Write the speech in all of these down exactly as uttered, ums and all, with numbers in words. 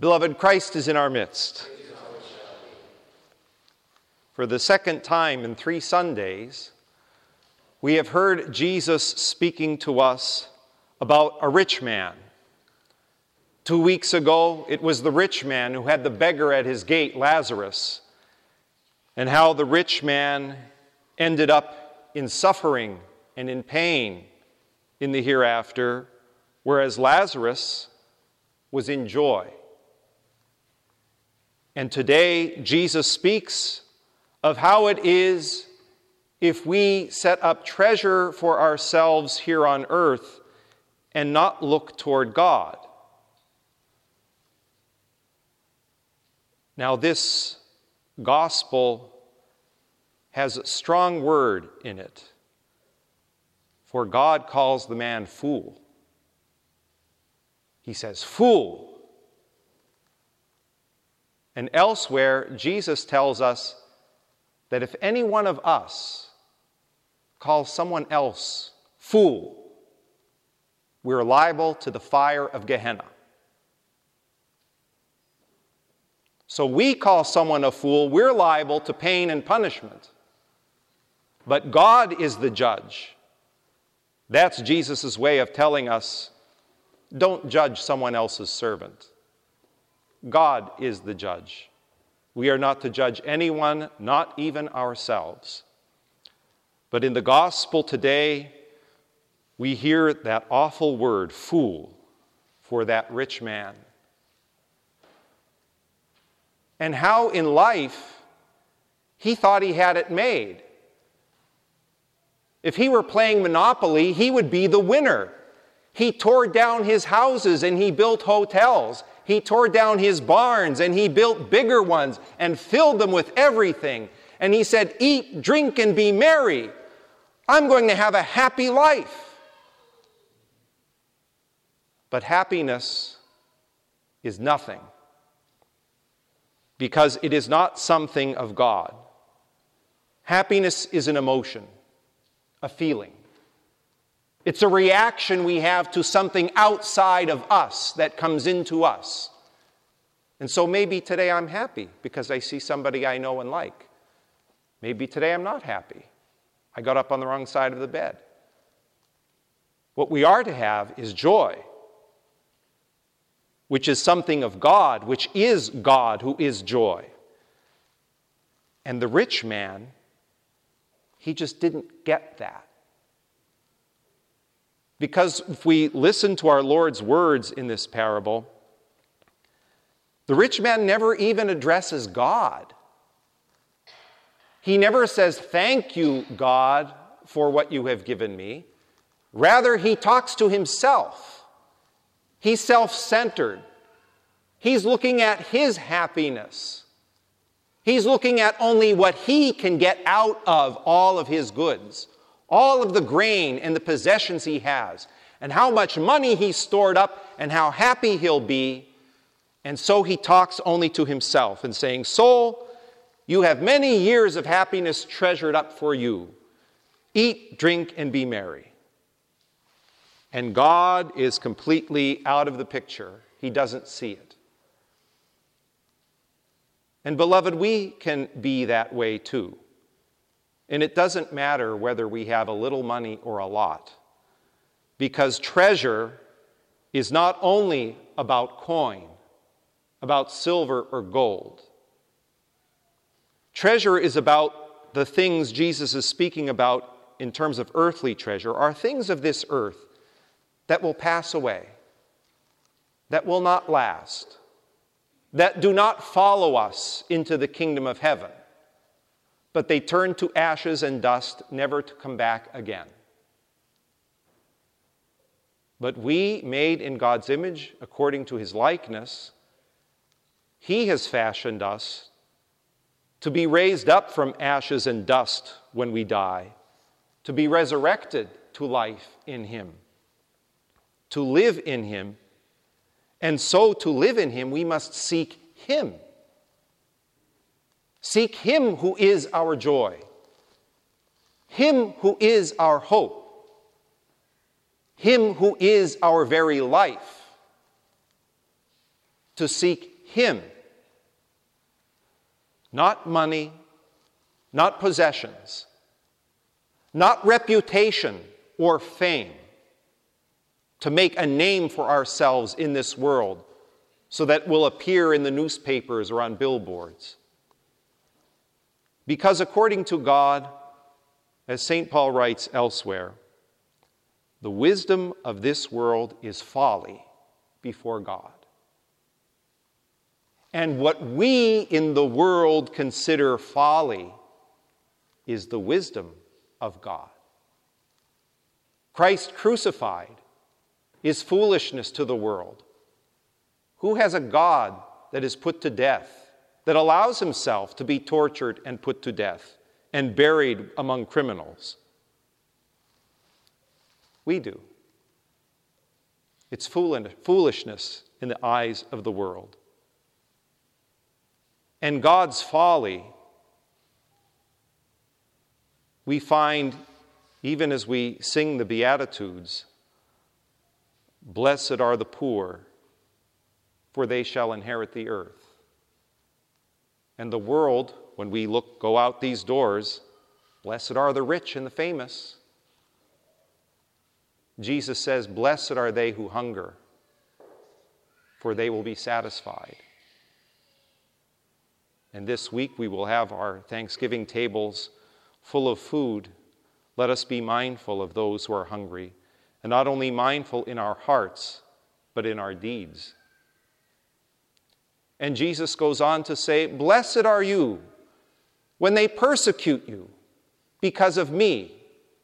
Beloved, Christ is in our midst. For the second time in three Sundays, we have heard Jesus speaking to us about a rich man. Two weeks ago, it was the rich man who had the beggar at his gate, Lazarus, and how the rich man ended up in suffering and in pain in the hereafter, whereas Lazarus was in joy. And today, Jesus speaks of how it is if we set up treasure for ourselves here on earth and not look toward God. Now, this gospel has a strong word in it, for God calls the man fool. He says, "Fool." And elsewhere, Jesus tells us that if any one of us calls someone else fool, we're liable to the fire of Gehenna. So we call someone a fool, we're liable to pain and punishment. But God is the judge. That's Jesus' way of telling us, don't judge someone else's servant. God is the judge. We are not to judge anyone, not even ourselves. But in the gospel today, we hear that awful word, fool, for that rich man. And how in life he thought he had it made. If he were playing Monopoly, he would be the winner. He tore down his houses and he built hotels. He tore down his barns and he built bigger ones and filled them with everything. And he said, "Eat, drink, and be merry. I'm going to have a happy life." But happiness is nothing, because it is not something of God. Happiness is an emotion, a feeling. It's a reaction we have to something outside of us that comes into us. And so maybe today I'm happy because I see somebody I know and like. Maybe today I'm not happy. I got up on the wrong side of the bed. What we are to have is joy, which is something of God, which is God who is joy. And the rich man, he just didn't get that. Because if we listen to our Lord's words in this parable, the rich man never even addresses God. He never says, "Thank you, God, for what you have given me." Rather, he talks to himself. He's self-centered. He's looking at his happiness. He's looking at only what he can get out of all of his goods, all of the grain and the possessions he has, and how much money he's stored up and how happy he'll be. And so he talks only to himself and saying, "Soul, you have many years of happiness treasured up for you. Eat, drink, and be merry." And God is completely out of the picture. He doesn't see it. And beloved, we can be that way too. And it doesn't matter whether we have a little money or a lot, because treasure is not only about coin, about silver or gold. Treasure is about the things Jesus is speaking about in terms of earthly treasure, are things of this earth that will pass away, that will not last, that do not follow us into the kingdom of heaven, but they turn to ashes and dust, never to come back again. But we, made in God's image, according to his likeness, he has fashioned us to be raised up from ashes and dust when we die, to be resurrected to life in him, to live in him. And so to live in him, we must seek him. Seek him who is our joy, him who is our hope, him who is our very life. to seek Him. Not money, not possessions, not reputation or fame, to make a name for ourselves in this world so that we'll appear in the newspapers or on billboards. Because according to God, as Saint Paul writes elsewhere, the wisdom of this world is folly before God. And what we in the world consider folly is the wisdom of God. Christ crucified is foolishness to the world. Who has a God that is put to death, that allows himself to be tortured and put to death and buried among criminals? We do. It's foolishness in the eyes of the world. And God's folly, we find even as we sing the Beatitudes, blessed are the poor, for they shall inherit the earth. And the world, when we look, go out these doors, blessed are the rich and the famous. Jesus says, blessed are they who hunger, for they will be satisfied. And this week we will have our Thanksgiving tables full of food. Let us be mindful of those who are hungry, and not only mindful in our hearts, but in our deeds. And Jesus goes on to say, blessed are you when they persecute you because of me.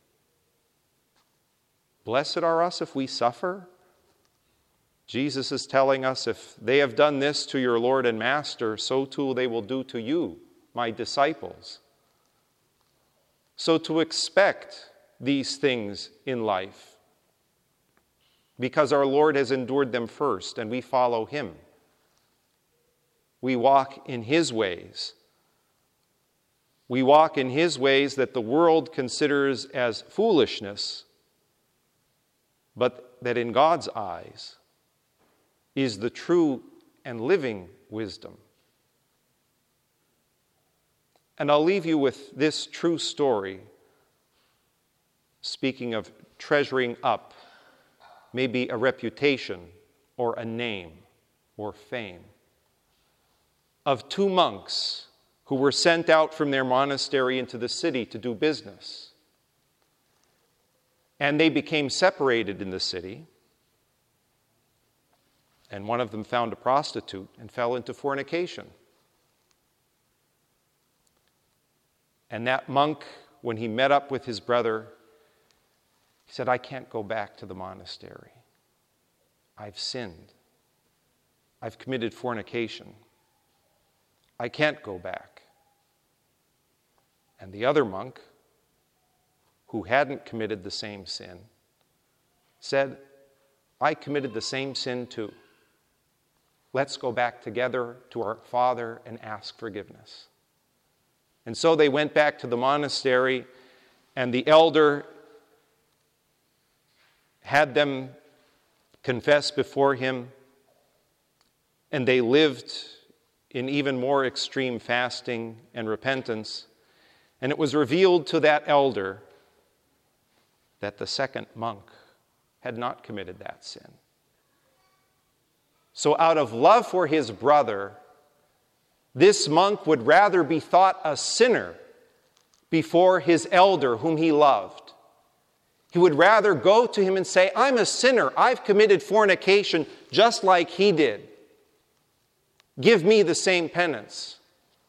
Blessed are us if we suffer. Jesus is telling us, if they have done this to your Lord and Master, so too they will do to you, my disciples. So to expect these things in life, because our Lord has endured them first and we follow Him. We walk in His ways. We walk in His ways that the world considers as foolishness, but that in God's eyes is the true and living wisdom. And I'll leave you with this true story, speaking of treasuring up maybe a reputation or a name or fame, of two monks who were sent out from their monastery into the city to do business. And they became separated in the city. And one of them found a prostitute and fell into fornication. And that monk, when he met up with his brother, he said, I can't go back to the monastery. I've sinned. I've committed fornication. I can't go back. And the other monk, who hadn't committed the same sin, said, I committed the same sin too. Let's go back together to our Father and ask forgiveness. And so they went back to the monastery, and the elder had them confess before him, and they lived in even more extreme fasting and repentance. And it was revealed to that elder that the second monk had not committed that sin. So out of love for his brother, this monk would rather be thought a sinner before his elder whom he loved. He would rather go to him and say, I'm a sinner. I've committed fornication just like he did. Give me the same penance.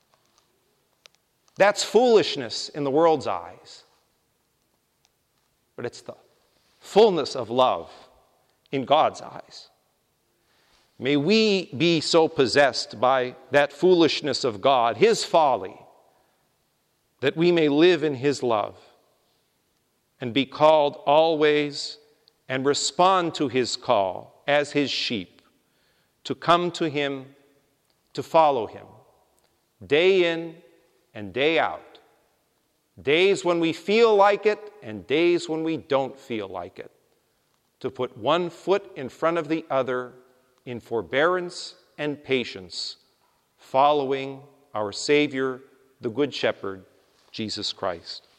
That's foolishness in the world's eyes. But it's the fullness of love in God's eyes. May we be so possessed by that foolishness of God, His folly, that we may live in His love and be called always and respond to His call as His sheep, to come to Him, to follow Him, day in and day out, days when we feel like it and days when we don't feel like it, to put one foot in front of the other in forbearance and patience, following our Savior, the Good Shepherd, Jesus Christ.